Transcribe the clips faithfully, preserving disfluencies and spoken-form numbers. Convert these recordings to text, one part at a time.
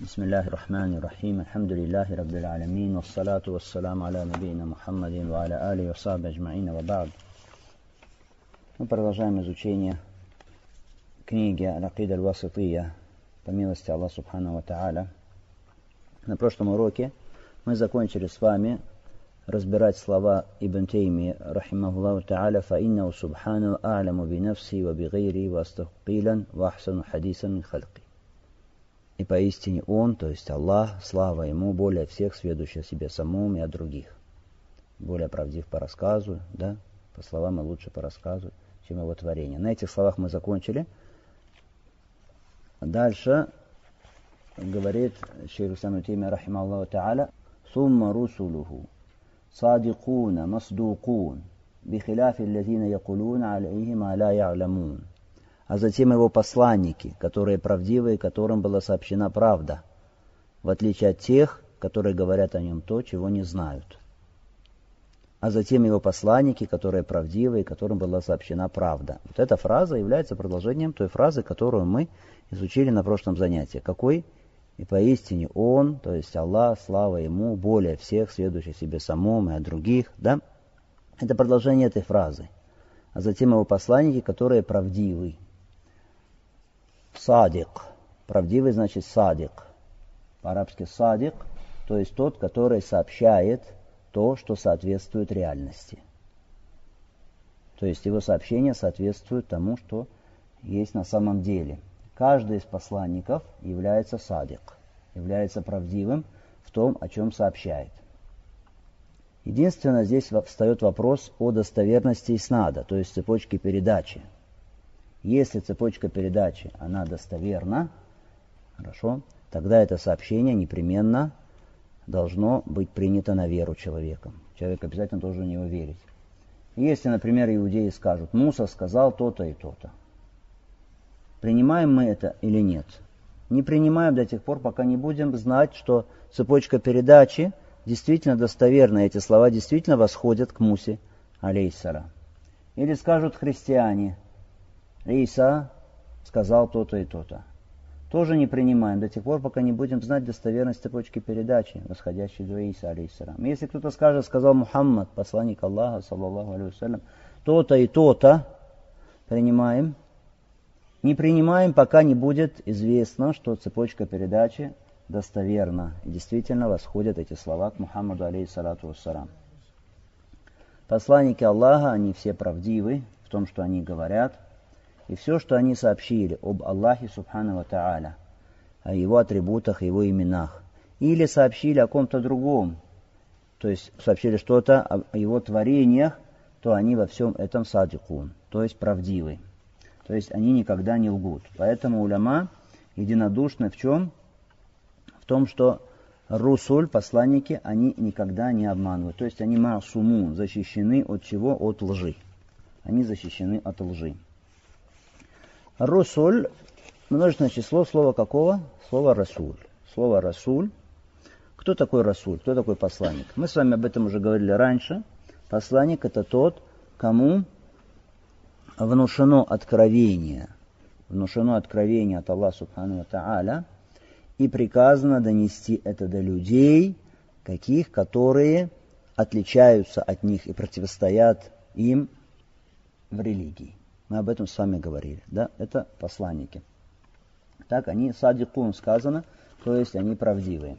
بسم الله الرحمن الرحيم الحمد لله رب العالمين والصلاة والسلام على نبينا محمد وعلى آله وصحبه أجمعين وبعد. Мы продолжаем изучение книги Аль-Акида Аль-Васития по милости Аллаха Субхану ва Тааля. На прошлом уроке мы закончили с вами разбирать слова Ибн Тейми рахимахуллаху Тааля: «Фаиннаху субхану а'ламу би нафси ва би гайри ва астахқилан ва ахсану хадисан мин халқи». И поистине Он, то есть Аллах, слава Ему, более всех сведущий о себе самом и о других. Более правдив по рассказу, да, по словам и лучше по рассказу, чем Его творение. На этих словах мы закончили. Дальше говорит шейх ислам Теймия рахимахуллаху Тааля: «Сумма русулуху садикуна масдукун бихиляфи аллазина якулуна алейхим аля я'ламун». А затем его посланники, которые правдивы и которым была сообщена правда, в отличие от тех, которые говорят о нем то, чего не знают. А затем его посланники, которые правдивы и которым была сообщена правда. Вот эта фраза является продолжением той фразы, которую мы изучили на прошлом занятии. Какой? И поистине Он, то есть Аллах, слава Ему, более всех сведущий себе самом и о других. Да? Это продолжение этой фразы. А затем его посланники, которые правдивы. Садик. Правдивый значит садик. По-арабски садик, то есть тот, который сообщает то, что соответствует реальности. То есть его сообщение соответствует тому, что есть на самом деле. Каждый из посланников является садик, является правдивым в том, о чем сообщает. Единственное, здесь встает вопрос о достоверности иснада, то есть цепочки передачи. Если цепочка передачи, она достоверна, хорошо, тогда это сообщение непременно должно быть принято на веру человеком. Человек обязательно должен в него верить. Если, например, иудеи скажут: Муса сказал то-то и то-то. Принимаем мы это или нет? Не принимаем до тех пор, пока не будем знать, что цепочка передачи действительно достоверна, эти слова действительно восходят к Мусе, алейхиссалям. Или скажут христиане: Иса сказал то-то и то-то. Тоже не принимаем до тех пор, пока не будем знать достоверность цепочки передачи, восходящей до Иса, алейхиссалям. Если кто-то скажет: сказал Мухаммад, посланник Аллаха, саллаллаху алейхи вассалям, то-то и то-то, принимаем. Не принимаем, пока не будет известно, что цепочка передачи достоверна. И действительно восходят эти слова к Мухаммаду, алейхиссалату вассалям. Посланники Аллаха, они все правдивы в том, что они говорят. И все, что они сообщили об Аллахе Субхану ва Тааля, о Его атрибутах, Его именах, или сообщили о ком-то другом, то есть сообщили что-то о Его творениях, то они во всем этом садикун, то есть правдивы. То есть они никогда не лгут. Поэтому уляма единодушны в чем? В том, что русуль, посланники, они никогда не обманывают. То есть они маасумун, защищены от чего? От лжи. Они защищены от лжи. Русуль, множественное число, слово какого? Слово расуль. Слово расуль. Кто такой расуль? Кто такой посланник? Мы с вами об этом уже говорили раньше. Посланник — это тот, кому внушено откровение. Внушено откровение от Аллаха Субхану ва Тааля. И приказано донести это до людей, каких, которые отличаются от них и противостоят им в религии. Мы об этом с вами говорили. Да? Это посланники. Так, они садикун сказано, то есть они правдивые.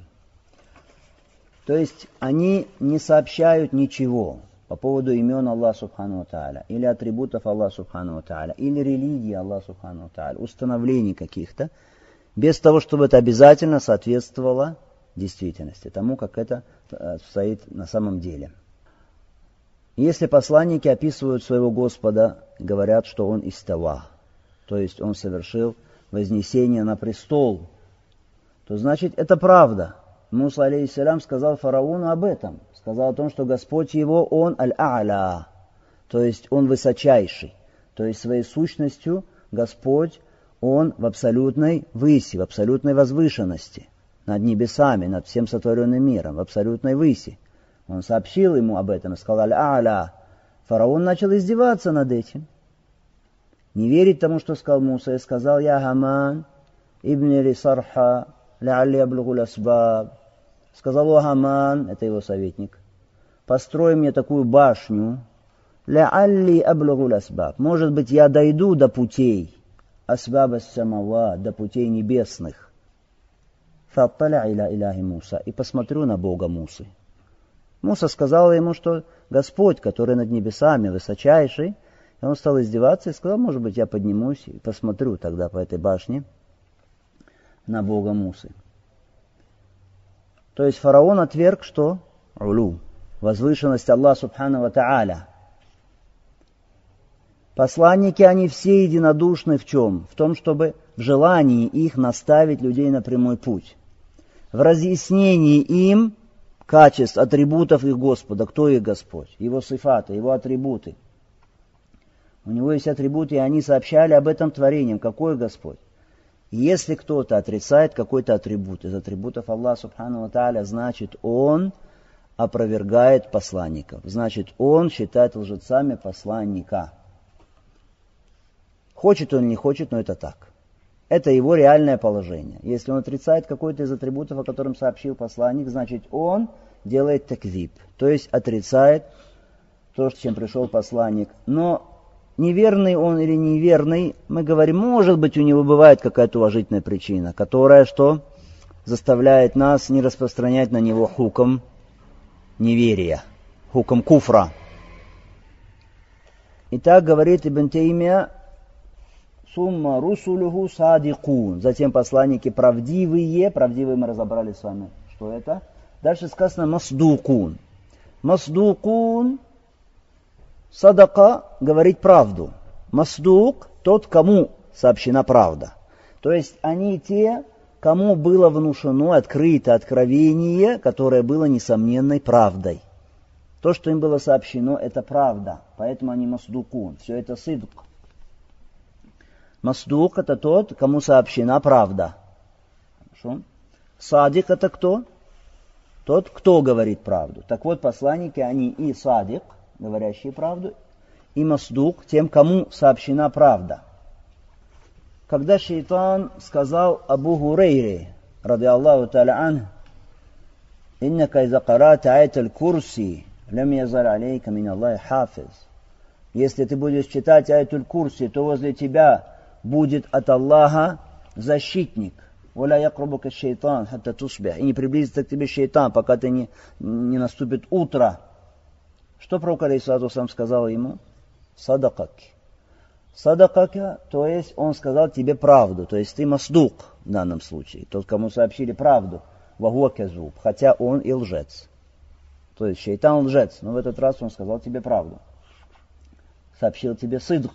То есть они не сообщают ничего по поводу имен Аллаха Субхану ва Тааля, или атрибутов Аллаха Субхану ва Тааля, или религии Аллаха Субхану ва Тааля, установлений каких-то, без того, чтобы это обязательно соответствовало действительности, тому, как это стоит на самом деле. Если посланники описывают своего Господа, говорят, что Он истава, то есть Он совершил вознесение на престол, то значит это правда. Муса, алейхиссалям, сказал фараону об этом, сказал о том, что Господь его, Он аль-а'ля, то есть Он высочайший, то есть своей сущностью Господь, Он в абсолютной выси, в абсолютной возвышенности, над небесами, над всем сотворенным миром, в абсолютной выси. Он сообщил ему об этом и сказал аль-а'ля. Фараон начал издеваться над этим. Не верить тому, что сказал Муса, и сказал: Я Хаман, ибн ли сарха, лялли аблугу асбаб. Сказал о Хаман, это его советник, построй мне такую башню, лялли аблугу асбаб. Может быть, я дойду до путей, асбаба самава, до путей небесных. Фатталя иля иляхи Муса, и посмотрю на Бога Мусы. Муса сказал ему, что Господь, который над небесами, высочайший, и он стал издеваться и сказал, может быть, я поднимусь и посмотрю тогда по этой башне на Бога Мусы. То есть фараон отверг, что? Улу, возвышенность Аллаха Субхану ва Тааля. Посланники, они все единодушны в чем? В том, чтобы в желании их наставить людей на прямой путь. В разъяснении им качеств, атрибутов их Господа. Кто их Господь? Его сифаты, его атрибуты. У него есть атрибуты, и они сообщали об этом творениям. Какой Господь? И если кто-то отрицает какой-то атрибут из атрибутов Аллаха Субхану ва Тааля, значит он опровергает посланников. Значит он считает лжецами посланника. Хочет он или не хочет, но это так. Это его реальное положение. Если он отрицает какой-то из атрибутов, о котором сообщил посланник, значит он делает такзиб, то есть отрицает то, с чем пришел посланник. Но неверный он или неверный, мы говорим, может быть, у него бывает какая-то уважительная причина, которая что? Заставляет нас не распространять на него хуком неверия, хуком куфра. Итак, говорит Ибн Таймия, сумма русулюху садикун. Затем посланники правдивые. Правдивые мы разобрали с вами, что это. Дальше сказано масдукун. Масдукун, садака, говорить правду. Масдук, тот, кому сообщена правда. То есть они те, кому было внушено, открыто откровение, которое было несомненной правдой. То, что им было сообщено, это правда. Поэтому они масдукун. Все это сидк. Масдук — это тот, кому сообщена правда. Хорошо. Садик — это кто? Тот, кто говорит правду. Так вот, посланники, они и садик, говорящие правду, и масдук, тем, кому сообщена правда. Когда шейтан сказал Абу Хурейре, ради Аллаху та'аля ан, «Иннака иза карата аят аль-курси, лям язар алейка мин Аллахи хафиз». Если ты будешь читать аят аль-курси, то возле тебя будет от Аллаха защитник. «Валя якрубука шейтан, хатта тусбих». И не приблизится к тебе шейтан, пока ты не, не наступит утро. Что пророк алейхиссалату вассалам сказал ему? Садакак. Садакака, то есть он сказал тебе правду, то есть ты масдук в данном случае, тот, кому сообщили правду, вагуа казуб, хотя он и лжец. То есть шейтан лжец, но в этот раз он сказал тебе правду. Сообщил тебе сидк.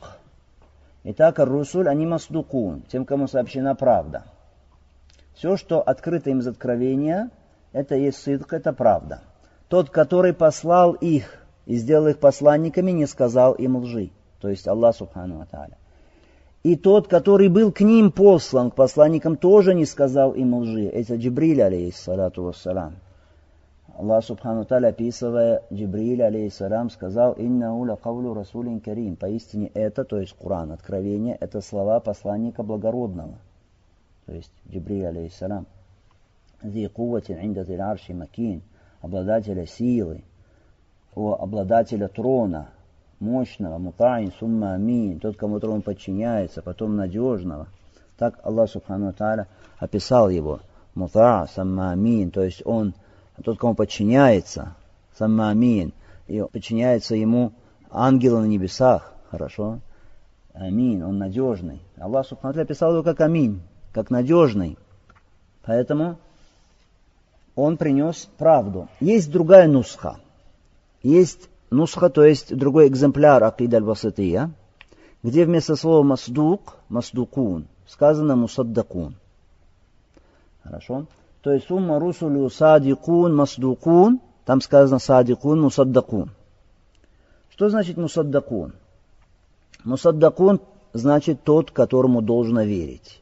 Итак, ар-русуль, они масдукун, тем, кому сообщена правда. Все, что открыто им из откровения, это есть сидк, это правда. Тот, который послал их и сделал их посланниками, не сказал им лжи. То есть Аллах Субхану ва Тааля. И тот, который был к ним послан, к посланникам, тоже не сказал им лжи. Это Джибриль, алейхиссалату вассалам. Аллах Субхану ва Тааля, описывая Джибриль, алейхиссалам, сказал: «Иннаху ла кавлу расулин карим». Поистине это, то есть Коран, откровение, это слова посланника благородного. То есть Джибриль, алейхиссалам. «Зи кувватин инда зил арши макин», обладателя силы, о обладателя трона, мощного, мутаин, сумма амин, тот, кому трон подчиняется, потом надежного. Так Аллах Субхану ва Тааля описал его. Мута, самма амин, то есть он, тот, кому подчиняется, самма амин, и подчиняется ему ангелы на небесах, хорошо? Амин, он надежный. Аллах Субхану ва Тааля описал его как амин, как надежный. Поэтому он принес правду. Есть другая нусха. Есть нусха, то есть другой экземпляр акида аль-васития, где вместо слова масдук, масдукун, сказано мусаддакун. Хорошо? То есть умма русулю садикун, масдукун, там сказано садикун, мусаддакун. Что значит мусаддакун? Мусаддакун значит тот, которому должно верить.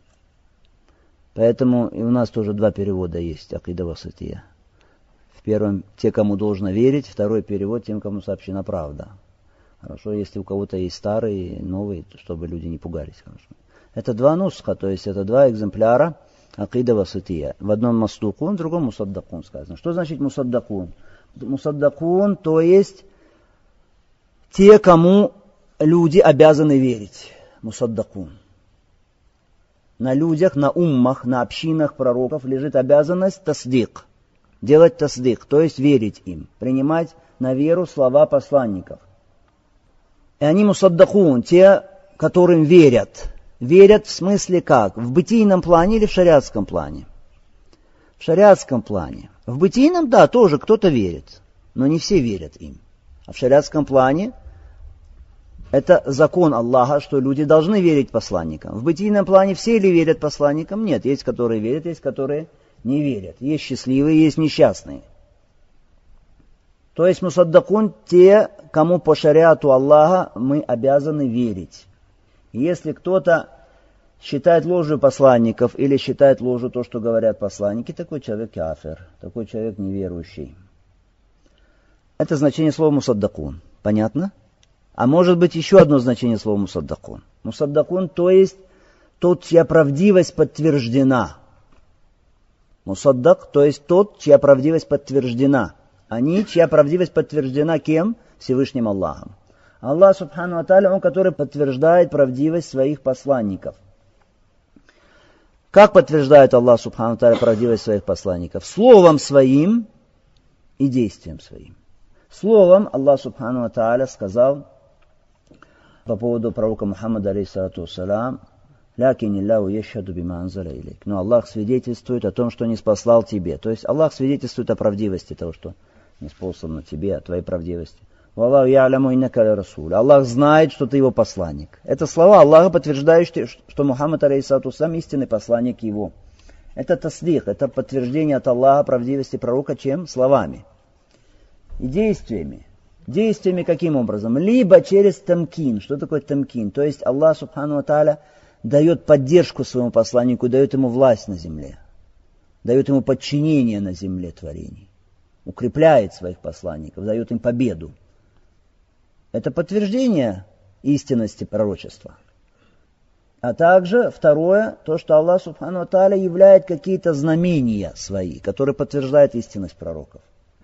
Поэтому и у нас тоже два перевода есть акида васития. В первом те, кому должно верить, второй перевод тем, кому сообщена правда. Хорошо, если у кого-то есть старый, новый, чтобы люди не пугались. Хорошо. Это два нусха, то есть это два экземпляра Акида васатия. В одном мастукун, в другом мусаддакун сказано. Что значит мусаддакун? Мусаддакун, то есть те, кому люди обязаны верить. Мусаддакун. На людях, на уммах, на общинах пророков лежит обязанность тасдик. Делать тасдик, то есть верить им. Принимать на веру слова посланников. И они мусаддакун, те, которым верят. Верят в смысле как? В бытийном плане или в шариатском плане? В шариатском плане. В бытийном, да, тоже кто-то верит, но не все верят им. А в шариатском плане это закон Аллаха, что люди должны верить посланникам. В бытийном плане все ли верят посланникам? Нет, есть, которые верят, есть, которые не верят. Есть счастливые, есть несчастные. То есть мусаддакун те, кому по шариату Аллаха мы обязаны верить. Если кто-то считает ложью посланников или считает ложью то, что говорят посланники, такой человек кафир, такой человек неверующий. Это значение слова мусаддакун. Понятно? А может быть еще одно значение слова мусаддакун. Мусаддакун, то есть тот, чья правдивость подтверждена. Мусаддак, то есть тот, чья правдивость подтверждена. Они, чья правдивость подтверждена кем? Всевышним Аллахом. Аллах, субхану ва тааля, он, который подтверждает правдивость своих посланников. Как подтверждает Аллах, субхану ва тааля, правдивость своих посланников? Словом своим и действием своим. Словом Аллах, субхану ва тааля, сказал по поводу пророка Мухаммада, алейхиссалату вассалям, «Лякин Иллаху яшхаду бима анзаля илейк». Но Аллах свидетельствует о том, что не спаслал тебе. То есть Аллах свидетельствует о правдивости того, что не спослано тебе, о твоей правдивости. «Валлаху я'ляму иннака ля расуль». Аллах знает, что ты его посланник. Это слова Аллаха, подтверждающие, что Мухаммад, алейхиссалату вассалям, истинный посланник его. Это таслих, это подтверждение от Аллаха правдивости пророка чем? Словами. И действиями. Действиями каким образом? Либо через тамкин. Что такое тамкин? То есть Аллах, субхану ва тааля, дает поддержку своему посланнику, дает ему власть на земле. Дает ему подчинение на земле творений. Укрепляет своих посланников, дает им победу. Это подтверждение истинности пророчества. А также второе, то, что Аллах, субхану ва тааля, являет какие-то знамения свои, которые подтверждают истинность пророков.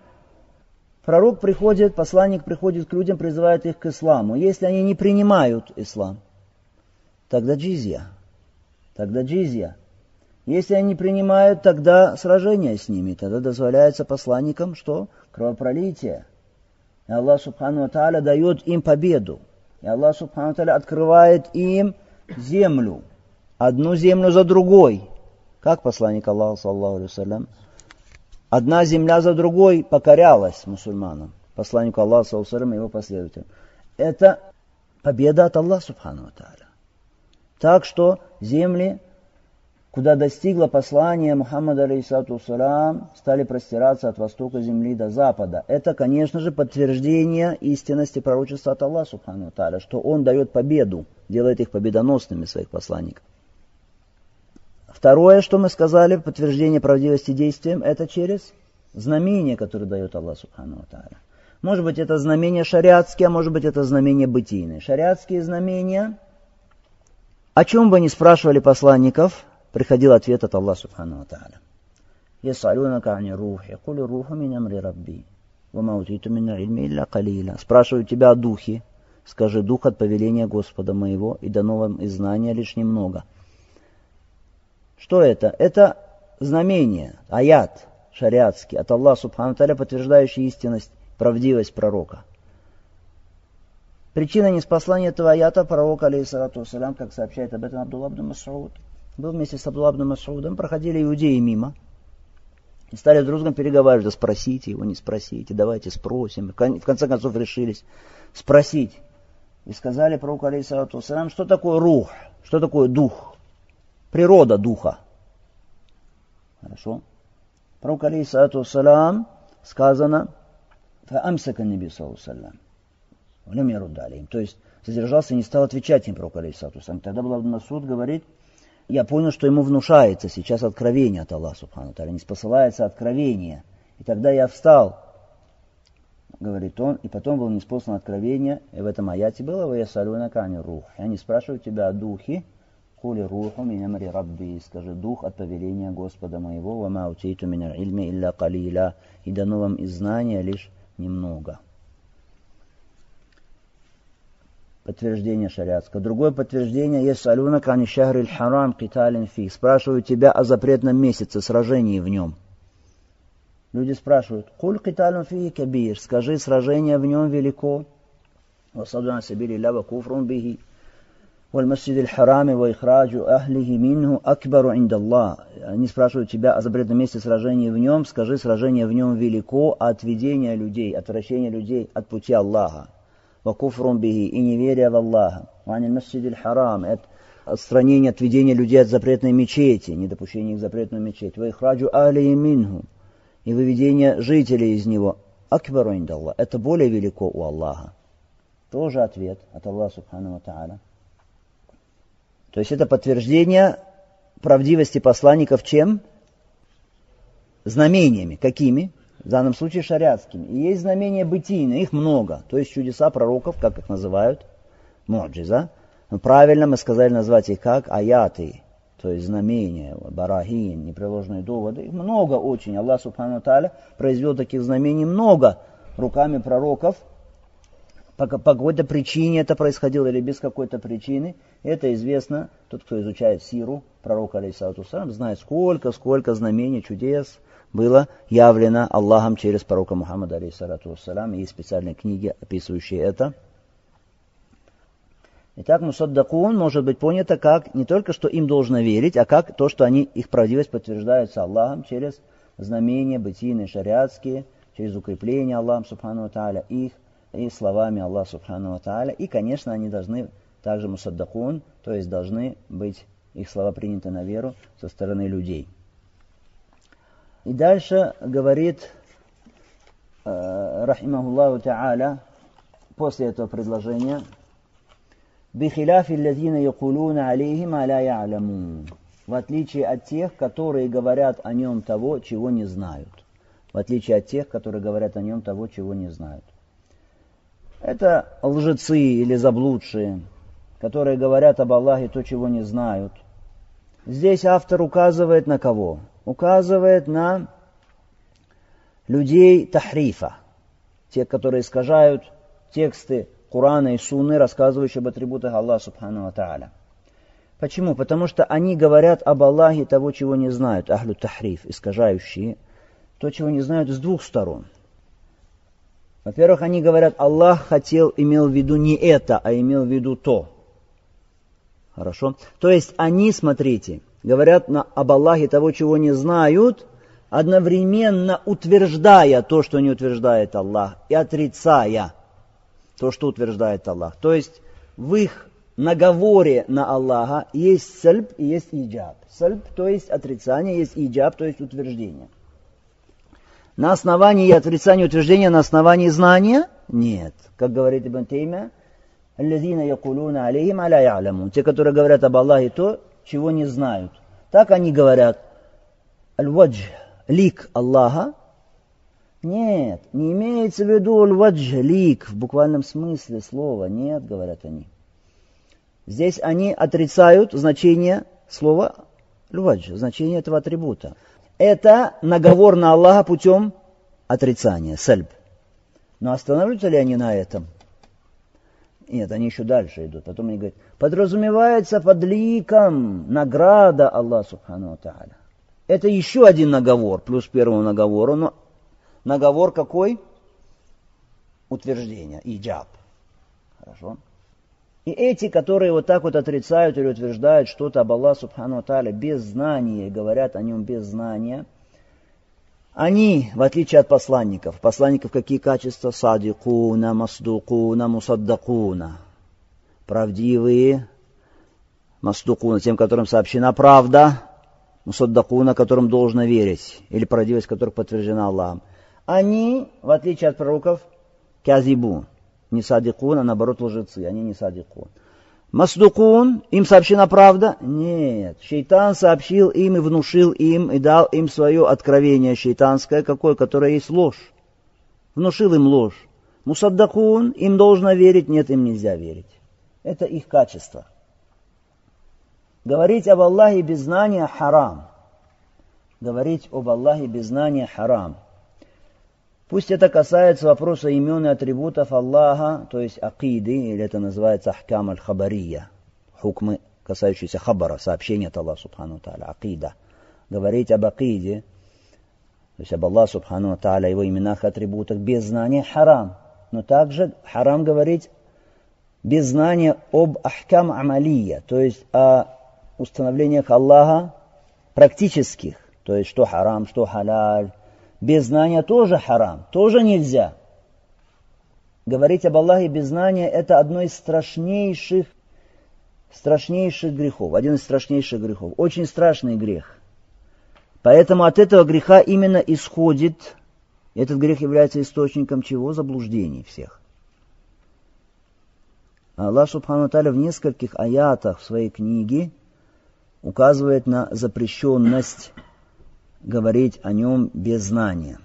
Пророк приходит, посланник приходит к людям, призывает их к исламу. Если они не принимают ислам, тогда джизья. Тогда джизья. Если они не принимают, тогда сражение с ними. Тогда дозволяется посланникам, что? Кровопролитие. И Аллах, субхану ва тааля, дает им победу. И Аллах, субхану ва тааля, открывает им землю. Одну землю за другой. Как посланник Аллаха, саллаллаху алейхи ва саллям, одна земля за другой покорялась мусульманам. Посланнику Аллаха, саллаллаху алейхи ва саллям, и его последователям. Это победа от Аллаха, субхану ва тааля. Так что земли, куда достигло послание Мухаммада, алейхиссалату вассалям, стали простираться от востока земли до запада. Это, конечно же, подтверждение истинности пророчества от Аллаха, субхану ва тааля, что Он дает победу, делает их победоносными, своих посланников. Второе, что мы сказали, подтверждение правдивости действием, это через знамения, которые дает Аллах, субхану ва тааля. Может быть, это знамения шариатские, а может быть, это знамения бытийные. Шариатские знамения, о чем бы ни спрашивали посланников, приходил ответ от Аллаха, субхану ва тааля. «Ясалюнака ани рухи, кули руху мин амри рабби, ва ма утиту мин ильми илля калила». Спрашивают тебя о духе. Скажи, дух от повеления Господа моего, и дано вам из знания лишь немного. Что это? Это знамение, аят шариатский от Аллаха, субхану ва тааля, подтверждающий истинность, правдивость пророка. Причина неспослания этого аята пророк, алейхиссалату вассалям, как сообщает об этом Абдулла ибн Мас'уд, был вместе с Абдулла ибн Мас'удом, проходили иудеи мимо, и стали друг с другом переговаривать, да спросите его, не спросите, давайте спросим. В конце концов решились спросить. И сказали пророку, алейхиссалату вассалям, что такое рух, что такое дух, природа духа. Хорошо. Пророк, алейхиссалату вассалям, сказано, фаамсака наби саллаллаху алейхи ва саллям. То есть задержался и не стал отвечать им, пророк, алейхиссалату вассалям. Тогда Абдулла ибн Мас'уд говорит, я понял, что ему внушается сейчас откровение от Аллаха, субхану ва тааля, не спосылается откровение. И тогда я встал, говорит он, и потом было неспослано откровение, и в этом аяте было, «Ва ясалюнака ани рух». И они спрашивают тебя о духе, кули руху мин амри рабби, скажи, дух от повеления Господа моего, ва ма утейту мин аль-ильми илля калиля, и дано вам из знания лишь немного. Подтверждение шариатское. Другое подтверждение есть алюна кани шахриль харам киталин фи. Спрашивают тебя о запретном месяце, сражении в нем. Люди спрашивают, куль киталин фи кабир, скажи, сражение в нем велико. Васадуна сабили ля ва куфрун бихи. Валь масджидиль харами ва ихраджу ахлихи минху акбару индаллах. Они спрашивают тебя о запретном месяце, сражении в нем. Скажи, сражение в нем велико, а отведение людей, отвращение людей от пути Аллаха. وَكُفْرٌ بِهِ, и неверие в Аллаха. وَعَنِ الْمَسْجِدِ الْحَرَامِ, это отстранение, отведение людей от запретной мечети, недопущение их в запретную мечеть. وَإِخْرَاجُ أَهْلِهِ مِنْهُ, и выведение жителей из него. أَكْبَرُ عِنْدَ اللَّهِ, это более велико у Аллаха. Тоже ответ от Аллаха Субхану ва Та'аля. То есть это подтверждение правдивости посланников чем? Знамениями. Какими? В данном случае шариатскими. И есть знамения бытийные, их много. То есть чудеса пророков, как их называют, муджиза. Но правильно мы сказали назвать их как аяты, то есть знамения, барахин, непреложные доводы. Их много очень. Аллах Субхану ва Тааля произвел таких знамений много руками пророков. По, по какой-то причине это происходило или без какой-то причины. Это известно. Тот, кто изучает сиру пророка, алейхиссалату вассалям, знает, сколько, сколько знамений, чудес было явлено Аллахом через пророка Мухаммада, алейхиссалату вассалям. Есть специальные книги, описывающие это. Итак, мусаддакун может быть понято как не только, что им должно верить, а как то, что они, их правдивость подтверждается Аллахом через знамения бытийные, шариатские, через укрепление Аллахом Субхану ва Тааля их, и словами Аллаха Субхану ва Тааля. И, конечно, они должны также мусаддакун, то есть должны быть их слова приняты на веру со стороны людей. И дальше говорит, э, рахимахуллаху та'аля, после этого предложения, «Бихиляфи лазина якулуна алейхим аля я'лямун», в отличие от тех, которые говорят о нем того, чего не знают. В отличие от тех, которые говорят о нем того, чего не знают. Это лжецы или заблудшие, которые говорят об Аллахе то, чего не знают. Здесь автор указывает на кого? Указывает на людей тахрифа, те, которые искажают тексты Корана и Сунны, рассказывающие об атрибутах Аллаха Субхану ва Тааля. Почему? Потому что они говорят об Аллахе того, чего не знают, ахлю тахриф, искажающие, то, чего не знают с двух сторон. Во-первых, они говорят, Аллах хотел, имел в виду не это, а имел в виду то. Хорошо? То есть они, смотрите, говорят на, об Аллахе того, чего не знают, одновременно утверждая то, что не утверждает Аллах, и отрицая то, что утверждает Аллах. То есть в их наговоре на Аллаха есть сальб и есть иджаб. Сальб, то есть отрицание, есть иджаб, то есть утверждение. На основании отрицания утверждения, на основании знания? Нет. Как говорит Ибн Теймия, «Аллазина якулуна алейхим аля я'лямун», те, которые говорят об Аллахе то, чего не знают. Так они говорят, «Аль-вадж», лик Аллаха. Нет, не имеется в виду «аль-вадж», лик, в буквальном смысле слова. Нет, говорят они. Здесь они отрицают значение слова «аль-вадж», значение этого атрибута. Это наговор на Аллаха путем отрицания, сальб. Но останавливаются ли они на этом? Нет, они еще дальше идут. Потом они говорят, подразумевается под ликом награда Аллаха Субхану ва Тааля. Это еще один наговор, плюс первому наговору. Но наговор какой? Утверждение, иджаб. Хорошо. И эти, которые вот так вот отрицают или утверждают что-то об Аллахе Субхану ва Тааля без знания, говорят о нем без знания, они, в отличие от посланников, посланников какие качества? Садикуна, масдукуна, мусаддакуна. Правдивые, масдукуна, тем, которым сообщена правда, мусаддакуна, которым должно верить, или правдивость которых подтверждена Аллахом. Они, в отличие от пророков, казибун. Не садикун, а наоборот лжецы, они не садикун. Масдукун, им сообщена правда? Нет. Шейтан сообщил им и внушил им, и дал им свое откровение шейтанское, какое, которое есть ложь. Внушил им ложь. Мусаддакун, им должно верить? Нет, им нельзя верить. Это их качество. Говорить об Аллахе без знания харам. Говорить об Аллахе без знания харам. Пусть это касается вопроса имен и атрибутов Аллаха, то есть акиды, или это называется ахкам аль-хабария, хукмы, касающиеся хабара, сообщения от Аллаха субхану тааля, акида. Говорить об акиде, то есть об Аллахе субхану тааля, его именах и атрибутах без знания харам. Но также харам говорить без знания об ахкам амалия, то есть о установлениях Аллаха практических, то есть что харам, что халяль. Без знания тоже харам, тоже нельзя. Говорить об Аллахе без знания – это одно из страшнейших, страшнейших грехов, один из страшнейших грехов, очень страшный грех. Поэтому от этого греха именно исходит, этот грех является источником чего? Заблуждений всех. Аллах субхану тааля в нескольких аятах в своей книге указывает на запрещенность говорить о нем без знания.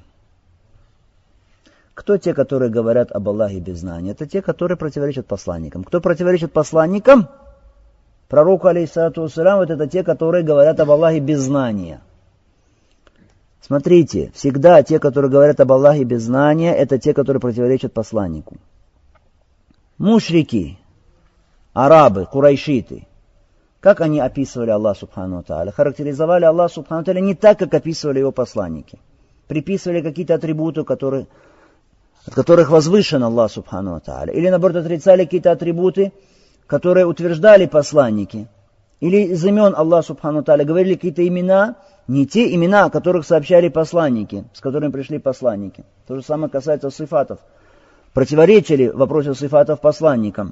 Кто те, которые говорят об Аллахе без знания? Это те, которые противоречат посланникам. Кто противоречит посланникам? Пророку, алейхиссалату вассалям, вот это те, которые говорят об Аллахе без знания. Смотрите, всегда те, которые говорят об Аллахе без знания, это те, которые противоречат посланнику. Мушрики, арабы, курайшиты. Как они описывали Аллах субхану тааля? Характеризовали Аллах субхану тааля не так, как описывали его посланники. Приписывали какие-то атрибуты, которые, от которых возвышен Аллах субхану тааля. Или, наоборот, отрицали какие-то атрибуты, которые утверждали посланники. Или из имен Аллаха субхану тааля говорили какие-то имена, не те имена, о которых сообщали посланники, с которыми пришли посланники. То же самое касается сифатов. Противоречили в вопросе сифатов посланникам.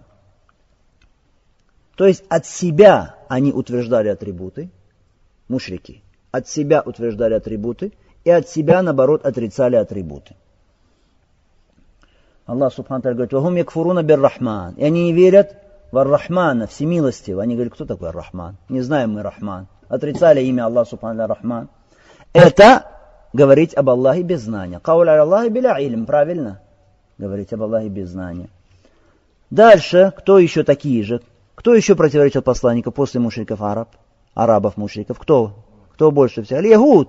То есть от себя они утверждали атрибуты, мушрики, от себя утверждали атрибуты, и от себя, наоборот, отрицали атрибуты. Аллах субхану тааля говорит: «Вахум якфуруна бир-рахман». И они не верят в ар-Рахмана, всемилостивого. Они говорят: кто такой ар-Рахман? Не знаем мы Рахман. Отрицали имя Аллаха субхану тааля Рахман. Это говорить об Аллахе без знания. Кауль аль-Аллахи биля илм, правильно? Говорить об Аллахе без знания. Дальше, кто еще такие же? Кто еще противоречил посланнику после мушриков араб? Арабов мушриков. Кто? Кто больше всех? Аль-Ягуд.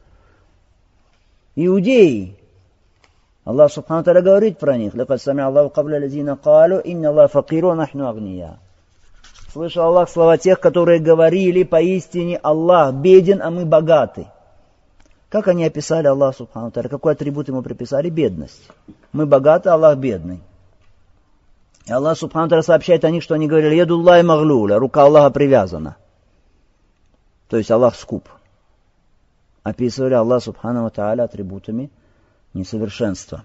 Иудеи. Аллах субхану тааля говорит про них: «Лакад сами'а Аллаху кавля лазина калу, инна Аллаха факиру, а нахну агния». Слышал Аллах слова тех, которые говорили: поистине Аллах беден, а мы богаты. Как они описали Аллах субхану тааля? Какой атрибут ему приписали? Бедность. Мы богаты, Аллах бедный. И Аллах субхану тааля сообщает о них, что они говорили: «Ядуллахи маглуля», рука Аллаха привязана. То есть Аллах скуп. Описывали Аллах субхану тааля атрибутами несовершенства.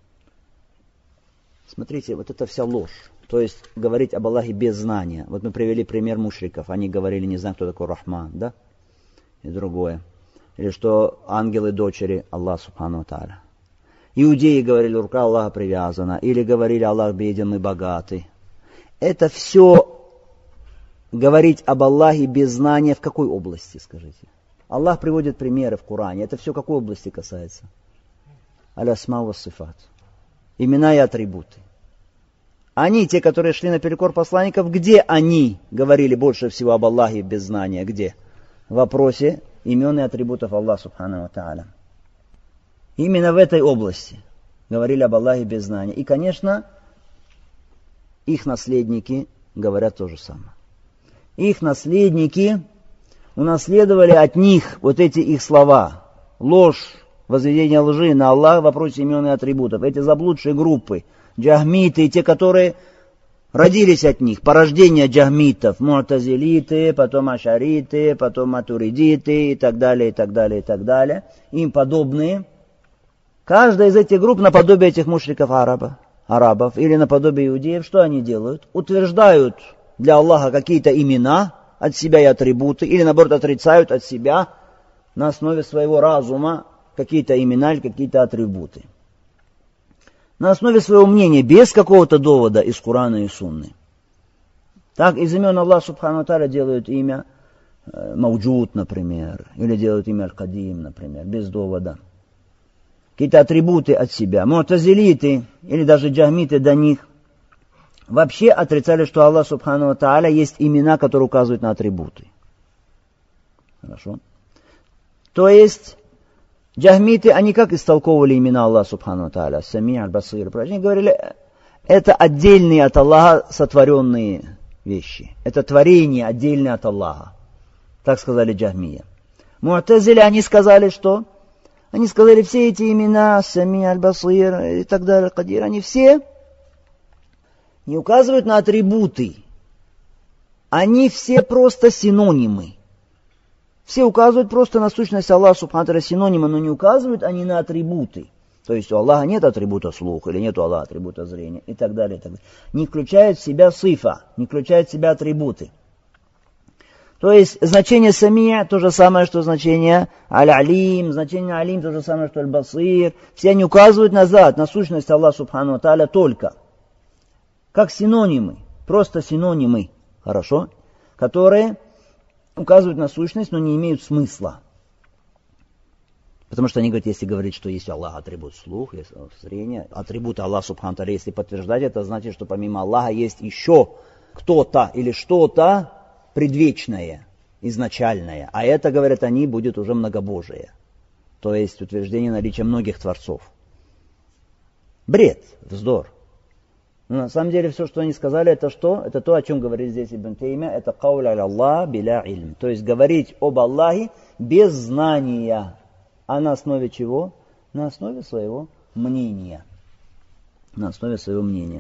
Смотрите, вот это вся ложь. То есть говорить об Аллахе без знания. Вот мы привели пример мушриков. Они говорили: не знаю, кто такой Рахман, да? И другое. Или что ангелы дочери Аллаха субхану тааля. Иудеи говорили: рука Аллаха привязана. Или говорили: Аллах беден, мы богаты. Это все говорить об Аллахе без знания в какой области, скажите? Аллах приводит примеры в Коране. Это все какой области касается? Аль-асма ва сифат. Имена и атрибуты. Они, те, которые шли наперекор посланников, где они говорили больше всего об Аллахе без знания? Где? В вопросе имен и атрибутов Аллаха субхану ва тааля. Именно в этой области говорили об Аллахе без знания. И, конечно, их наследники говорят то же самое. Их наследники унаследовали от них вот эти их слова. Ложь, возведение лжи на Аллаха в вопросе имен и атрибутов. Эти заблудшие группы, джахмиты, и те, которые родились от них, порождение джахмитов, му'тазилиты, потом ашариты, потом матуридиты и так далее, и так далее, и так далее. Им подобные. Каждая из этих групп наподобие этих мушриков араба, арабов или наподобие иудеев, что они делают? Утверждают для Аллаха какие-то имена от себя и атрибуты, или наоборот отрицают от себя на основе своего разума какие-то имена или какие-то атрибуты. На основе своего мнения, без какого-то довода из Корана и Сунны. Так из имен Аллаха субхану тааля делают имя э, Мауджуд, например, или делают имя Аль-Кадим, например, без довода. Какие-то атрибуты от себя. Му'тазилиты или даже джахмиты до них вообще отрицали, что Аллах субхану тааля есть имена, которые указывают на атрибуты. Хорошо. То есть, джахмиты, они как истолковывали имена Аллаха Субхану ва Тааля, Сами, Аль-Басир, они говорили, это отдельные от Аллаха сотворенные вещи. Это творение отдельное от Аллаха. Так сказали джахмия. Му'тазили, они сказали, что? Они сказали, все эти имена, Сами, Аль-Басир и так далее, Кадир, они все не указывают на атрибуты. Они все просто синонимы. Все указывают просто на сущность Аллаха Субхану ва Тааля, синонимы, но не указывают они на атрибуты. То есть у Аллаха нет атрибута слуха, или нет у Аллаха атрибута зрения, и так далее, и так далее. Не включают в себя сифа, не включают в себя атрибуты. То есть значение самия то же самое, что значение аль-алим, значение алим то же самое, что аль-басир. Все они указывают назад, на сущность Аллаха Субхану ва Тааля только. Как синонимы, просто синонимы, хорошо, которые указывают на сущность, но не имеют смысла. Потому что они говорят, если говорить, что есть у Аллаха атрибут слух, есть зрение, атрибуты Аллаха Субхану ва Тааля, если подтверждать, это значит, что помимо Аллаха есть еще кто-то или что-то предвечное, изначальное. А это, говорят они, будет уже многобожие. То есть утверждение наличия многих творцов. Бред, вздор. Но на самом деле все, что они сказали, это что? Это то, о чем говорит здесь Ибн Таймия, это кауль аль-Аллах биля ильм. То есть говорить об Аллахе без знания. А на основе чего? На основе своего мнения. На основе своего мнения.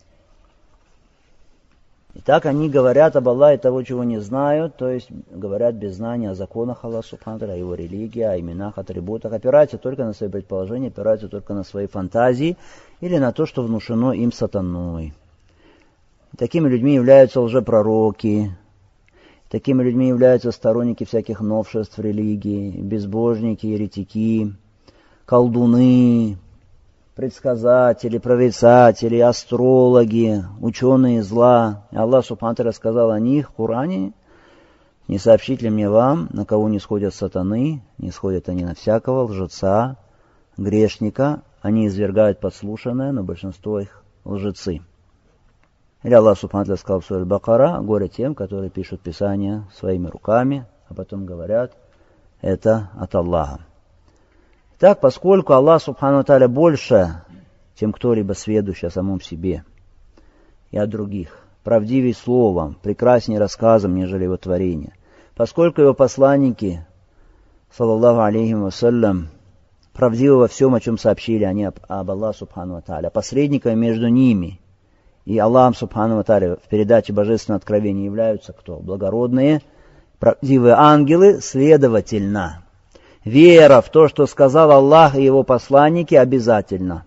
Итак, они говорят об Аллахе того, чего не знают, то есть говорят без знания о законах Аллаха Субхану ва Тааля, о его религии, о именах, атрибутах, опираются только на свои предположения, опираются только на свои фантазии или на то, что внушено им сатаной. Такими людьми являются лжепророки, такими людьми являются сторонники всяких новшеств в религии, безбожники, еретики, колдуны, предсказатели, прорицатели, астрологи, ученые зла. И Аллах Субхану ва Тааля сказал о них в Коране: «Не сообщить ли мне вам, на кого не сходят сатаны, не сходят они на всякого лжеца, грешника, они извергают подслушанное, но большинство их лжецы». Или Аллах Субхану ва Тааля сказал в суре Аль-Бакара: «Горе тем, которые пишут Писание своими руками, а потом говорят, это от Аллаха». Так, поскольку Аллах Субхану ва Тааля больше, чем кто-либо сведущий о самом себе и о других, правдивее словом, прекраснее рассказом, нежели его творение, поскольку его посланники, саллаллаху алейхи вассалям, правдивы во всем, о чем сообщили они об, об Аллахе Субхану ва Тааля, посредниками между ними и Аллахом Субхану ва Тааля в передаче божественного откровения являются кто? Благородные, правдивые ангелы, следовательно. Вера в то, что сказал Аллах и его посланники, обязательно.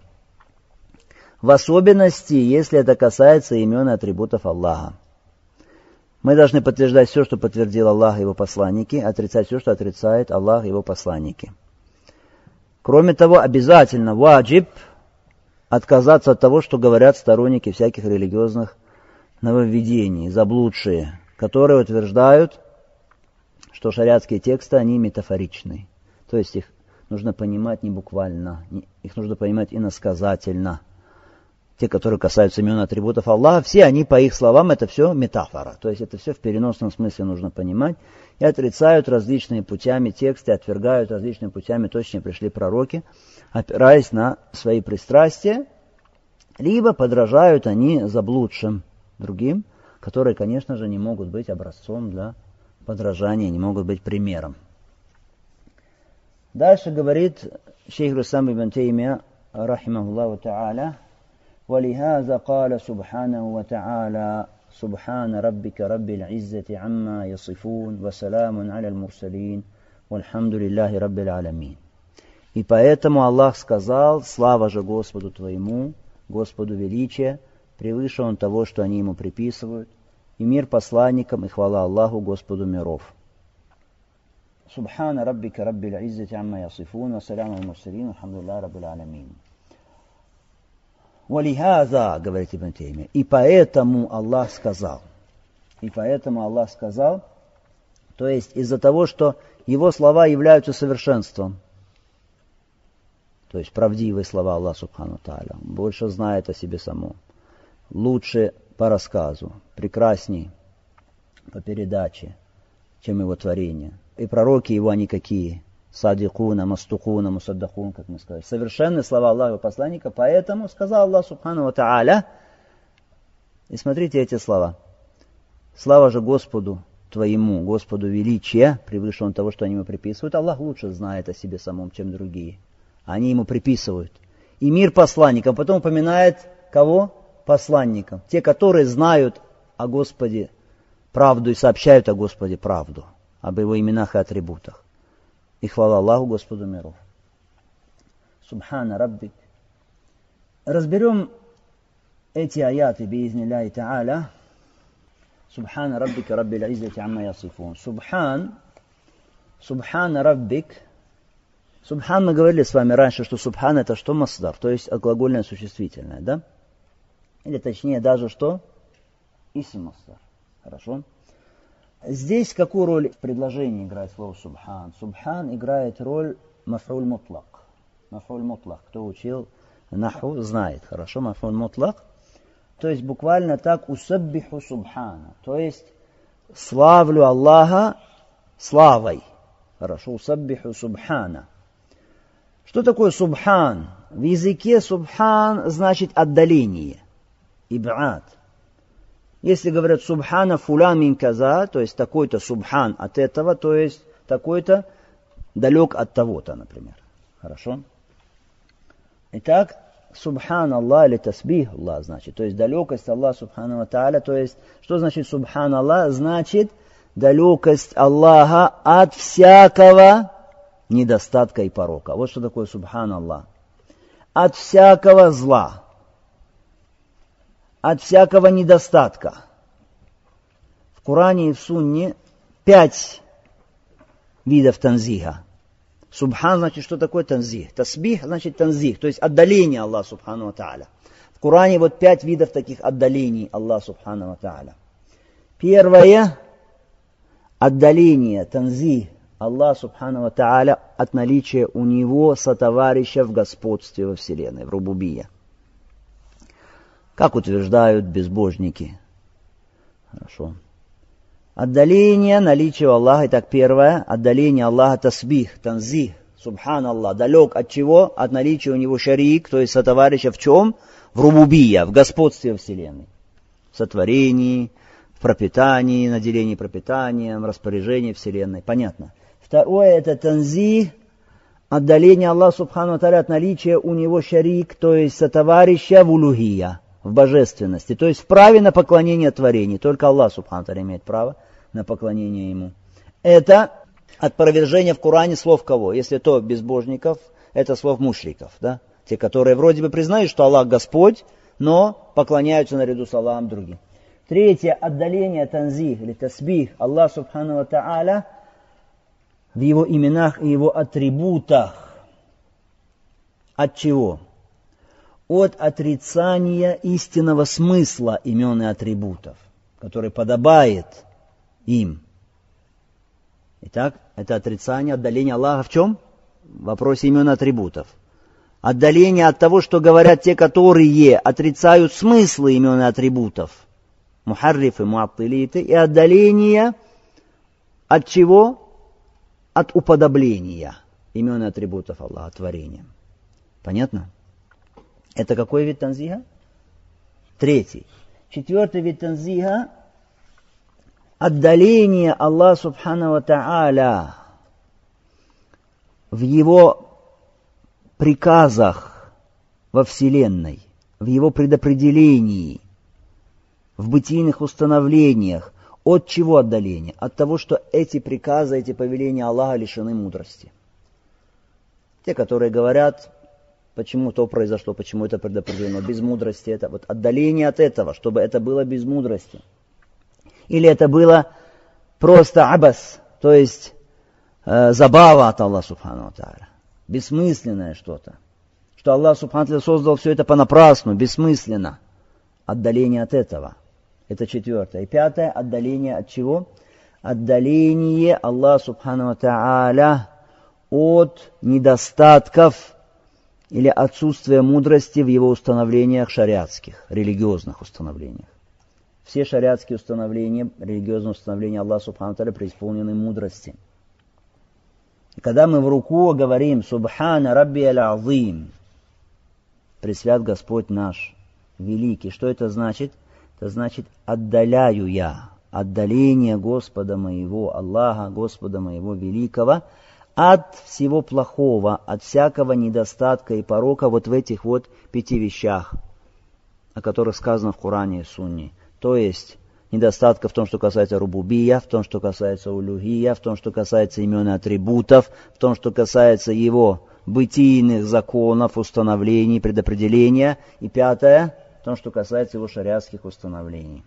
В особенности, если это касается имен и атрибутов Аллаха. Мы должны подтверждать все, что подтвердил Аллах и его посланники, отрицать все, что отрицает Аллах и его посланники. Кроме того, обязательно ваджиб отказаться от того, что говорят сторонники всяких религиозных нововведений, заблудшие, которые утверждают, что шариатские тексты, они метафоричны. То есть их нужно понимать не буквально, их нужно понимать иносказательно. Те, которые касаются имен и атрибутов Аллаха, все они, по их словам, это все метафора. То есть это все в переносном смысле нужно понимать. И отрицают различными путями тексты, отвергают различными путями, точнее пришли пророки, опираясь на свои пристрастия, либо подражают они заблудшим другим, которые, конечно же, не могут быть образцом для подражания, не могут быть примером. Дальше говорит шейх Рустам ибн Таймия, рахимахуллаху та'аля: «Валихаза каля субханаху ва та'аля, субхана раббика раббил иззати амма ясифун, ва саламун аля мурсалин, вальхамду лиллахи раббил аламин». И поэтому Аллах сказал: «Слава же Господу твоему, Господу величия, превыше он того, что они ему приписывают, и мир посланникам, и хвала Аллаху, Господу миров». Субхана раббика раббил иззати амма ясифун, ва саламун аля мурсалин, вальхамду лиллахи раббил аламин. «Валихаза», говорит Ибн Таймия, и поэтому Аллах сказал. И поэтому Аллах сказал, то есть из-за того, что его слова являются совершенством. То есть правдивые слова Аллаха Субхану ва Тааля. Он больше знает о себе самом. Лучше по рассказу, прекрасней по передаче, чем его творение. И пророки его, они какие? Садикуна, мастукуна, мусаддакун, как мы сказали. Совершенные слова Аллаха и посланника. Поэтому сказал Аллах субхану ва тааля. И смотрите эти слова. Слава же Господу твоему, Господу величия, превыше он того, что они ему приписывают. Аллах лучше знает о себе самом, чем другие. Они ему приписывают. И мир посланникам. Потом упоминает кого? Посланникам. Те, которые знают о Господе правду и сообщают о Господе правду. Об его именах и атрибутах. И хвала Аллаху, Господу миров. Субхана Раббик. Разберем эти аяты, биизнилляхи та'аля. Субхана Раббика Раббил иззати амма ясифун. Субхан, Субхана Раббик. Субхан, мы говорили с вами раньше, что Субхан это что? Масдар, то есть глагольное существительное, да? Или точнее даже что? Исм масдар. Хорошо? Здесь какую роль в предложении играет слово Субхан? Субхан играет роль маф'уль мутлак. Маф'уль мутлак. Кто учил наху, знает. Хорошо? Маф'уль мутлак. То есть буквально так усаббиху субхана. То есть славлю Аллаха славой. Хорошо? Усаббиху субхана. Что такое субхан? В языке субхан значит отдаление. Иб'ад. Если говорят субхана фулян мин каза, то есть такой-то субхан от этого, то есть такой-то далек от того-то, например. Хорошо? Итак, субхан Аллах или тасбих Аллах значит, то есть далекость Аллаха субхану ва тааля, то есть что значит субхан Аллах? Значит далекость Аллаха от всякого недостатка и порока. Вот что такое субхан Аллах. От всякого зла. От всякого недостатка. В Коране и в Сунне пять видов танзиха. Субхан значит, что такое танзих? Тасбих значит танзих, то есть отдаление Аллаха субхану ва тааля. В Коране вот пять видов таких отдалений Аллаха субхану ва тааля. Первое отдаление, танзих Аллаха субхану ва тааля от наличия у него сотоварища в господстве во вселенной, в рубубия. Как утверждают безбожники. Хорошо. Отдаление, наличие Аллаха. Итак, первое. Отдаление Аллаха тасбих, танзих, субхан Аллах. Далек от чего? От наличия у него шарик, то есть сотоварища в чем? В рубубия, в господстве вселенной. В сотворении, в пропитании, наделении пропитанием, распоряжении вселенной. Понятно. Второе это танзих. Отдаление Аллаха субхану ва тааля от наличия у него шарик, то есть сотоварища в улухия. В божественности, то есть в праве на поклонение творений. Только Аллах субхану ва тааля имеет право на поклонение ему. Это опровержение в Коране слов кого? Если то безбожников, это слов мушриков, да? Те, которые вроде бы признают, что Аллах Господь, но поклоняются наряду с Аллахом другим. Третье, отдаление танзих или тасбих Аллах субхану ва тааля в его именах и его атрибутах. От чего? От отрицания истинного смысла имен и атрибутов, который подобает им. Итак, это отрицание, отдаление Аллаха в чем? В вопросе имен и атрибутов. Отдаление от того, что говорят те, которые отрицают смыслы имен и атрибутов. Мухаррифы, муаттилиты. И отдаление от чего? От уподобления имен и атрибутов Аллаха творением. Понятно? Это какой вид танзиха? Третий. Четвертый вид танзиха – отдаление Аллаха субхану ва тааля в его приказах во вселенной, в его предопределении, в бытийных установлениях. От чего отдаление? От того, что эти приказы, эти повеления Аллаха лишены мудрости. Те, которые говорят, почему то произошло, почему это предопределено, без мудрости, это вот отдаление от этого, чтобы это было без мудрости. Или это было просто абас, то есть э, забава от Аллаха субхану ва тааля, бессмысленное что-то. Что Аллах субхану ва тааля создал все это понапрасну, бессмысленно. Отдаление от этого. Это четвертое. И пятое, отдаление от чего? Отдаление Аллаха субхану ва тааля от недостатков или отсутствия мудрости в его установлениях шариатских, религиозных установлениях. Все шариатские установления, религиозные установления Аллаха субхану ва тааля преисполнены мудрости. Когда мы в руку говорим «Субхана Рабби аль-Азим», пресвят Господь наш, великий, что это значит? Это значит «отдаляю я», отдаление Господа моего, Аллаха, Господа моего великого, от всего плохого, от всякого недостатка и порока вот в этих вот пяти вещах, о которых сказано в Коране и Сунне. То есть недостатка в том, что касается рубубия, в том, что касается улюхия, в том, что касается имен и атрибутов, в том, что касается его бытийных законов, установлений, предопределения. И пятое, в том, что касается его шариатских установлений.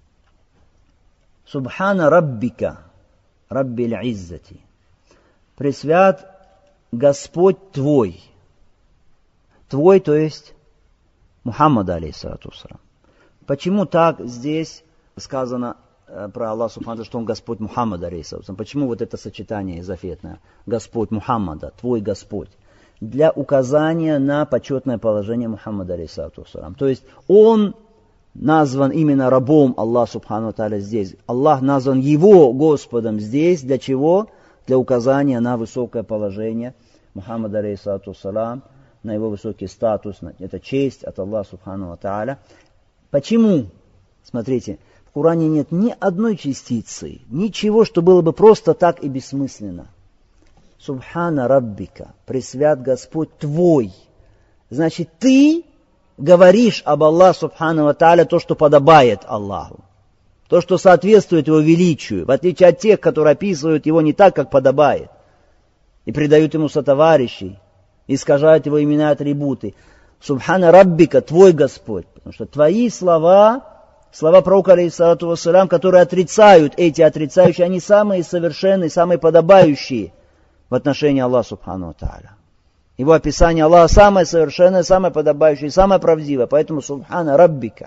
Субхана Раббика, Раббил Иззати. Пресвят Господь твой. Твой, то есть Мухаммад, алейхиссалату вассалям. Почему так здесь сказано про Аллаха Субхану, что он Господь Мухаммада, алейхиссалату? Почему вот это сочетание заветное? Господь Мухаммада, твой Господь. Для указания на почетное положение Мухаммада, алейхиссалату. То есть он назван именно рабом Аллаха Субхану Тааля здесь. Аллах назван его Господом здесь. Для чего? Для указания на высокое положение Мухаммада, алейхиссалату, на его высокий статус. Это честь от Аллаха Субхану Тааля. Почему? Смотрите, в Коране нет ни одной частицы, ничего, что было бы просто так и бессмысленно. Субхана Раббика, пресвят Господь твой. Значит, ты говоришь об Аллахе Субхану Тааля то, что подобает Аллаху. То, что соответствует его величию, в отличие от тех, которые описывают его не так, как подобает. И придают ему сотоварищей, искажают его имена и атрибуты. Субхана Раббика, твой Господь. Потому что твои слова, слова пророка, алейхиссалату вассалям, которые отрицают эти отрицающие, они самые совершенные, самые подобающие в отношении Аллаха Субхану Тааля. Его описание Аллаха самое совершенное, самое подобающее, самое правдивое. Поэтому Субхана Раббика.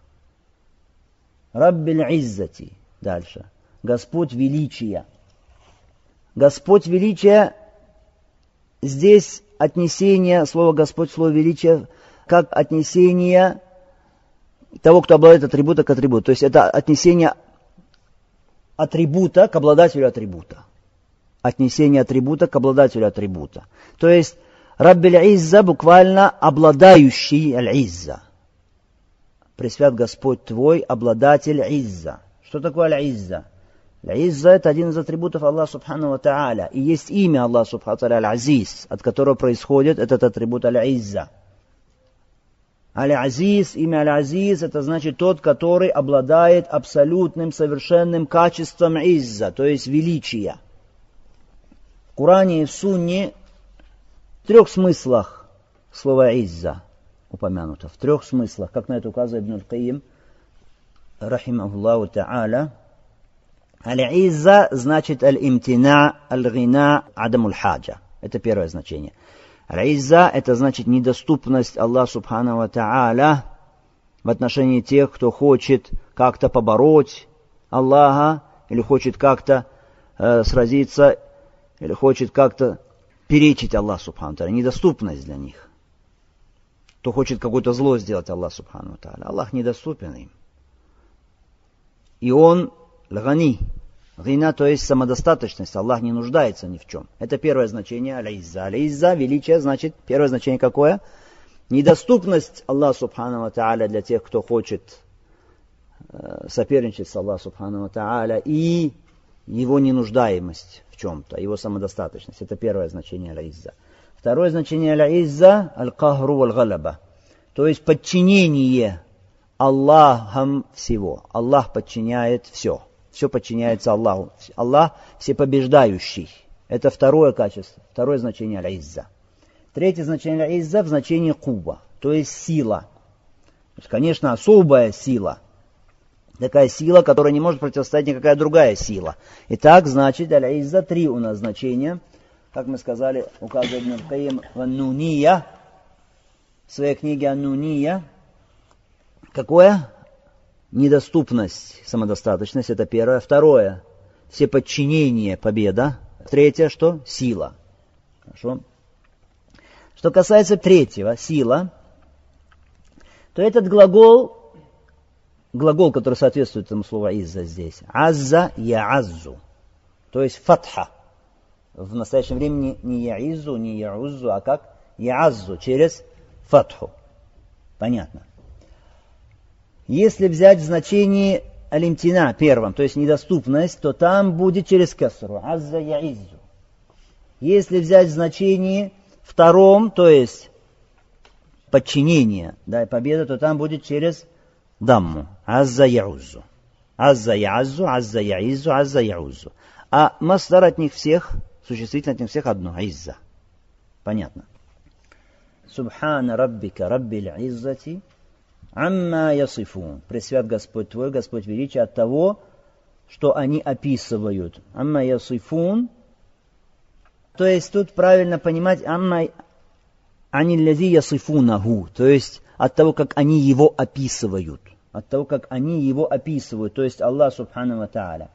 Раббиль Иззати. Дальше. Господь величия. Господь величия, здесь отнесение, слово Господь, слово величия, как отнесение того, кто обладает атрибута к атрибуту. То есть это отнесение атрибута к обладателю атрибута. Отнесение атрибута к обладателю атрибута. То есть Раббиль Изза буквально обладающий аль-Изза. Пресвят Господь твой, обладатель Изза. Что такое аль-Изза? Аль-Изза это один из атрибутов Аллаха Субхану ва Тааля. И есть имя Аллаха Субхану ва Тааля аль-Азиз, от которого происходит этот атрибут аль-Изза. Аль-Азиз, имя аль-Азиз, это значит тот, который обладает абсолютным, совершенным качеством Изза, то есть величия. В Коране и в Сунне в трех смыслах слово «Изза» упомянуто. В трех смыслах, как на это указывает Ибн аль-Кайим, рахимахуллаху та'аля. Аль-Изза значит аль-имтина, аль-гина, адамуль хаджа. Это первое значение. Аль-Изза это значит недоступность Аллаха Субхану ва Тааля в отношении тех, кто хочет как-то побороть Аллаха, или хочет как-то э, сразиться, или хочет как-то перечить Аллаху Субхану ва Тааля. Недоступность для них. Кто хочет какое-то зло сделать Аллаху Субхану ва Тааля. Аллах недоступен им. И он лгани. Гина, то есть самодостаточность. Аллах не нуждается ни в чем. Это первое значение аль-Изза. Аль-Изза, величие, значит, первое значение какое? Недоступность Аллаха Субхану ва Тааля для тех, кто хочет э, соперничать с Аллахом Субхану ва Тааля, и его ненуждаемость в чем-то, его самодостаточность. Это первое значение аль-Изза. Второе значение аль-Изза аль-Кахру валь-Галаба. То есть подчинение Аллахом всего. Аллах подчиняет все. Все подчиняется Аллаху. Аллах всепобеждающий. Это второе качество, второе значение аль-Изза. Третье значение аль-Изза в значении кува, то есть сила. То есть, конечно, особая сила. Такая сила, которая не может противостоять никакая другая сила. Итак, значит, аль-Изза три у нас значения. Как мы сказали, указывает Ибн аль-Кайим в своей книге Ан-Нуния. Какое? Недоступность, самодостаточность, это первое. Второе, всеподчинение, победа. Третье, что? Сила. Хорошо. Что касается третьего, сила, то этот глагол, глагол, который соответствует этому слову «изза» здесь, «азза я аззу», то есть «фатха». в настоящем времени не яизу, не яузу, а как яазу, через фатху. Понятно. Если взять в значении алимтина первом, то есть недоступность, то там будет через касру. Азза яизу. Если взять в значении втором, то есть подчинение, да, и победа, то там будет через дамму. Азза яузу. Азза яазу, азза яизу, азза яузу. А масдар от них всех, существительное от них всех одно. Изза. Понятно. Субхана раббика раббил иззати амма ясифун. Пресвят Господь твой, Господь величия от того, что они описывают. Амма ясифун. То есть тут правильно понимать амма ани лази ясифунаху. То есть от того, как они его описывают. От того, как они его описывают. То есть Аллах субхану ва тааля.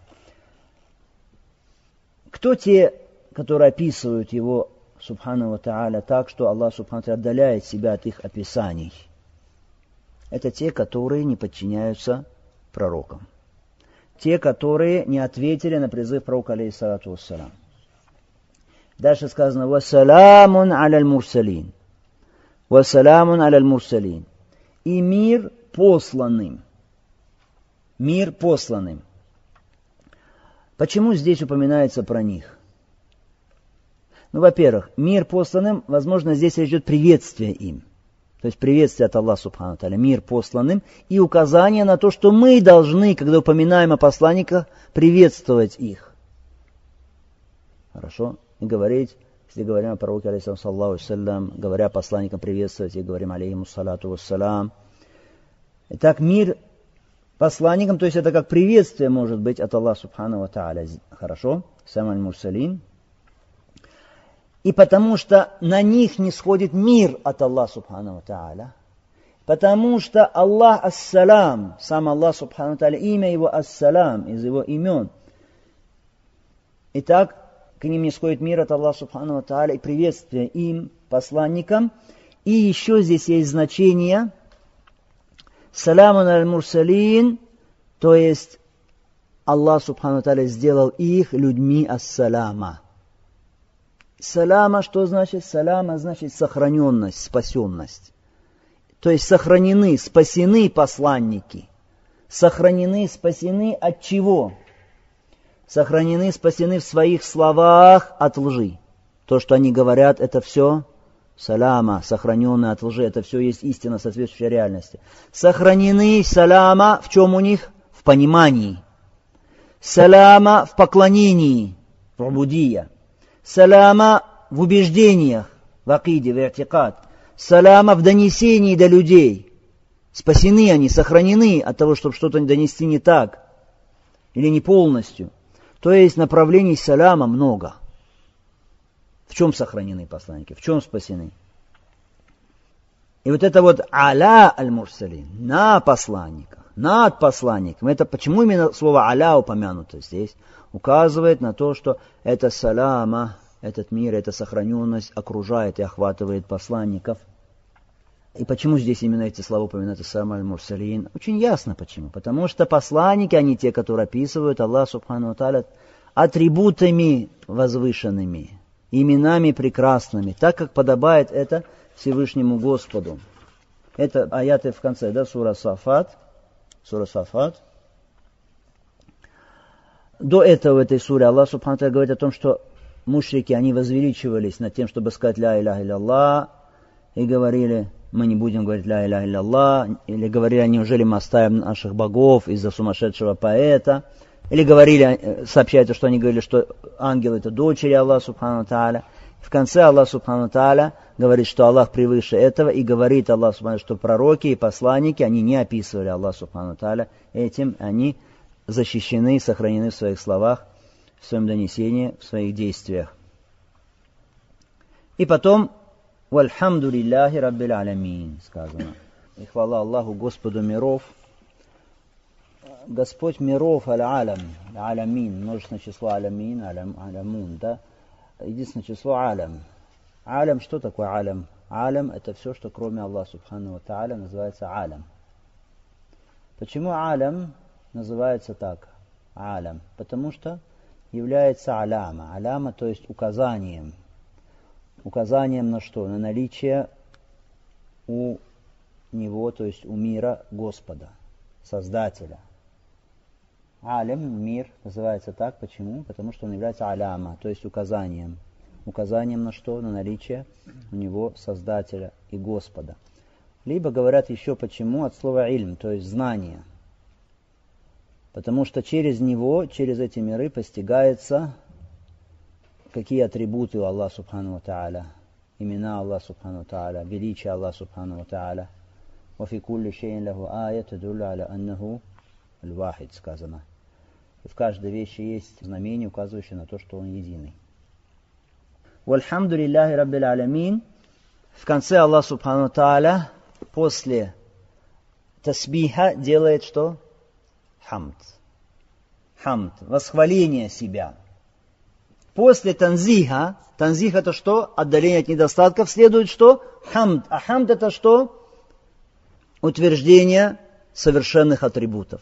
Кто те, которые описывают его субхану ва тааля так, что Аллах субхану ва тааля отдаляет себя от их описаний? Это те, которые не подчиняются пророкам. Те, которые не ответили на призыв пророка, алейхиссалату вассалам. Дальше сказано: «Вассалямун аляль мурсалин». «Вассалямун аляль мурсалин». И мир посланным. Мир посланным. Почему здесь упоминается про них? Ну, во-первых, мир посланным, возможно, здесь речь идет приветствие им. То есть приветствие от Аллаха субхану тааля, мир посланным, и указание на то, что мы должны, когда упоминаем о посланниках, приветствовать их. Хорошо? И говорить, если говорим о пророке, алейхиссалату вассалям, говоря посланникам приветствовать, и говорим алейхиссалату вассалям. Итак, мир посланникам, то есть это как приветствие может быть от Аллаха субхану ва тааля. Хорошо? Сам аль-мурсалин. И потому что на них не сходит мир от Аллаха субхану ва тааля. Потому что Аллах ас-салам, сам Аллах субхану ва тааля, имя его ас-салам, из его имен. Итак, к ним не сходит мир от Аллаха субхану ва тааля и приветствие им, посланникам. И еще здесь есть значение саламун аль-мурсалин, то есть Аллах субхану ва тааля сделал их людьми ас-салама. Салама что значит? Салама значит сохраненность, спасенность. То есть сохранены, спасены посланники. Сохранены, спасены от чего? Сохранены, спасены в своих словах от лжи. То, что они говорят, это все салама, сохраненное от лжи. Это все есть истина, соответствующая реальности. Сохранены, салама, в чем у них? В понимании. Салама в поклонении, в убудия. Салама в убеждениях, в акиде, в и'тикад. Салама в донесении до людей. Спасены они, сохранены от того, чтобы что-то донести не так. Или не полностью. То есть направлений салама много. В чем сохранены посланники? В чем спасены? И вот это вот аля аль-мурсалин, на посланниках, над посланником. Это почему именно слово аля упомянуто здесь? Указывает на то, что это салама, этот мир, эта сохраненность окружает и охватывает посланников. И почему здесь именно эти слова упоминаются, салам аль-мурсалин? Очень ясно почему. Потому что посланники, они те, которые описывают Аллах субхану ва тааля атрибутами возвышенными, именами прекрасными, так как подобает это Всевышнему Господу. Это аяты в конце, да, сура Сафат. Сура Сафат. До этого в этой суре Аллах субхану ва тааля говорит о том, что мушрики, они возвеличивались над тем, чтобы сказать ля иляха илля и говорили: мы не будем говорить ля иляха илля, или говорили: неужели мы оставим наших богов из-за сумасшедшего поэта, или говорили, сообщается, что они говорили, что ангелы это дочери Аллаха субхану ва тааля. В конце Аллах субхану ва тааля говорит, что Аллах превыше этого, и говорит Аллах субхану ва тааля, что пророки и посланники, они не описывали Аллах субхану ва тааля этим, они защищены, сохранены в своих словах, в своем донесении, в своих действиях. И потом «Вальхамду лилляхи раббил алямин» сказано. И хвала Аллаху, Господу миров. Господь миров, аль-алям, алямин, множественное число алямин, алям, алямун, да? Единственное число алям. Алям, что такое алям? Алям это все, что кроме Аллаха субхану ва тааля называется алям. Почему алям называется так? Алям. Потому что является аляма. Аляма, то есть указанием. Указанием на что? На наличие у него, то есть у мира Господа, Создателя. Алям, мир, называется так. Почему? Потому что он является аляма, то есть указанием. Указанием на что? На наличие у него Создателя и Господа. Либо говорят еще почему от слова ильм, то есть знание. Потому что через него, через эти миры постигается, какие атрибуты у Аллаха Субхану ва Тааля, имена Аллаха Субхану ва Тааля, величие Аллаха Субхану ва Тааля. وَفِي كُلِّ شَيْءٍ لَهُ آيَةٌ تَدُلُّ عَلَى أَنَّهُ الْوَاحِدُ сказано. И в каждой вещи есть знамение, указывающее на то, что он единый. وَالْحَمْدُ لِلَّهِ رَبِّ الْعَالَمِينَ. В конце Аллах Субхану ва Тааля после тасбиха делает что? Хамд. Хамд. Восхваление себя. После танзиха, танзих это что? Отдаление от недостатков, следует что? Хамд. А хамд это что? Утверждение совершенных атрибутов.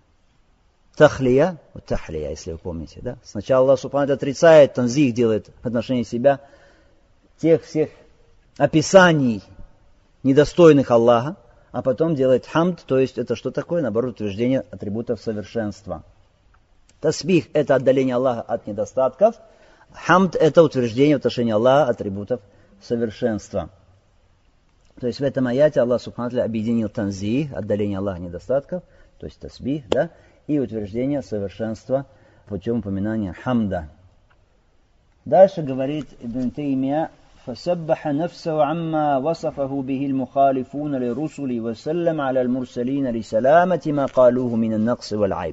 Тахлия, вот тахлия, если вы помните, да? Сначала Аллах Субхану отрицает, танзих делает в отношении себя тех всех описаний недостойных Аллаха, а потом делает хамд, то есть это что такое? Наоборот, утверждение атрибутов совершенства. Тасбих – это отдаление Аллаха от недостатков, хамд – это утверждение в отношении Аллаха атрибутов совершенства. То есть в этом аяте Аллах Субхану объединил танзих, отдаление Аллаха от недостатков, то есть тасбих, да, и утверждение совершенства путем упоминания хамда. Дальше говорит Ибн Таймия: فسبح نفسه عما وصفه به المخالفون للرسل وسلم على المرسلين لسلامة ما قالوه من النقص والعيب.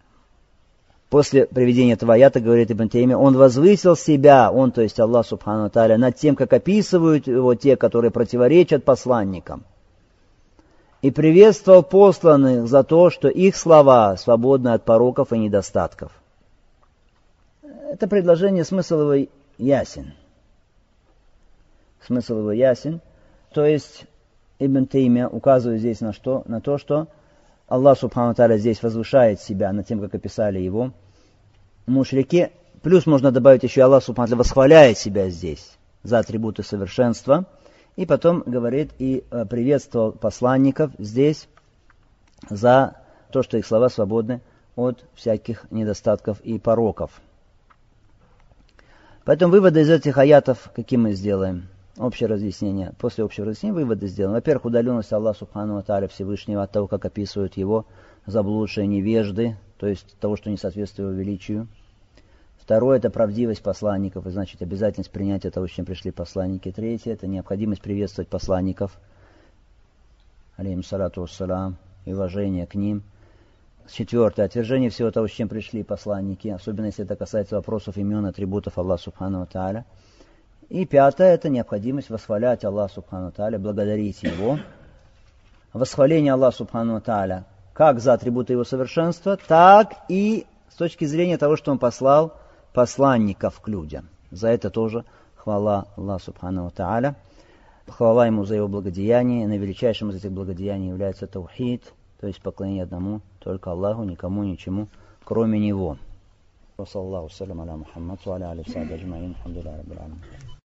После приведения этого аята, говорит Ибн Таймия, он возвысил себя, он, то есть Аллах Субхану ва Тааля, над тем, как описывают его те, которые противоречат посланникам. И приветствовал посланных за то, что их слова свободны от пороков и недостатков. Это предложение, смысл его ясен. Смысл его ясен. То есть Ибн Таймия указывает здесь на что? На то, что Аллах Субхану ва Тааля здесь возвышает себя над тем, как описали его мушрики. Плюс можно добавить еще, Аллах Субхану ва Тааля восхваляет себя здесь за атрибуты совершенства. И потом говорит и приветствовал посланников здесь за то, что их слова свободны от всяких недостатков и пороков. Поэтому выводы из этих аятов, какие мы сделаем? Общее разъяснение. После общего разъяснения выводы сделаем. Во-первых, удаленность Аллаха Субхану ва Тааля Всевышнего от того, как описывают его заблудшие невежды, то есть того, что не соответствует его величию. Второе – это правдивость посланников, и значит обязательность принятия того, с чем пришли посланники. Третье – это необходимость приветствовать посланников, алейхим салату вассалам, и уважение к ним. Четвертое – отвержение всего того, с чем пришли посланники, особенно если это касается вопросов имен, атрибутов Аллаха Субхану ва Тааля. И пятое – это необходимость восхвалять Аллаха Субхану ва Тааля, благодарить Его. Восхваление Аллаха Субхану ва Тааля как за атрибуты Его совершенства, так и с точки зрения того, что Он послал посланников к людям. За это тоже хвала Аллаху Субхану ва Тааля. Хвала Ему за Его благодеяние. Наивеличайшим из этих благодеяний является таухид, то есть поклонение одному, только Аллаху, никому, ничему, кроме Него. Саллаллаху салям аля Мухаммад, ва аля алейхи ва сахбихи аджмаин, алхамдулиллахи раббил аламин.